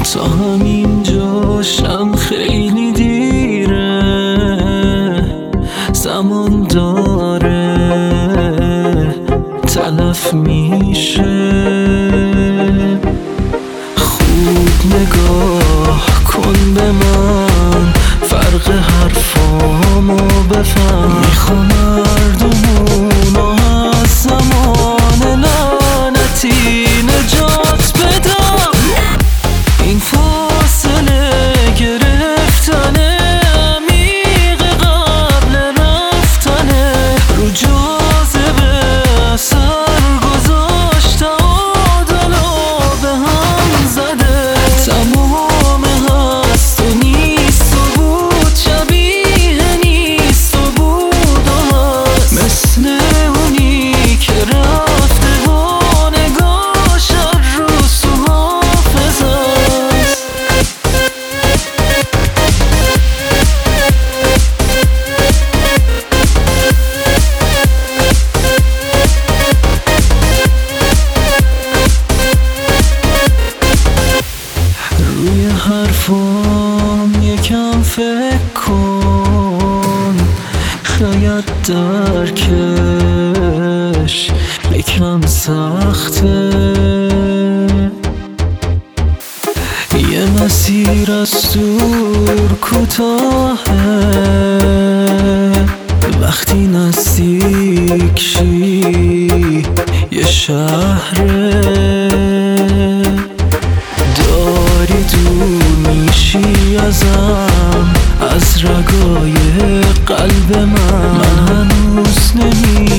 تا همین جاشم خیلی دیره، زمان داره تلف میشه. خوب نگاه کن به من، فرق حرفامو بفهم. میخوام مردمونو از زمان لعنتی نجات بدم. این فاصله گرفتنه عمیق قبل رفتنه، رو جاذبه اثر گذاشت، تعادلو به هم زده. تمام هست و نیست و بود، شبیه نیست و بود و هست، مثل اونی که رفته و نگاش هر روز تو حافظه است. روی حرفام یکم فکر کن، شاید درکش یکم سخته. یه مسیر از دور کوتاهه، وقتی نزدیک شی یه شهره. داری دور میشی ازم، از رگای قلب من هنوز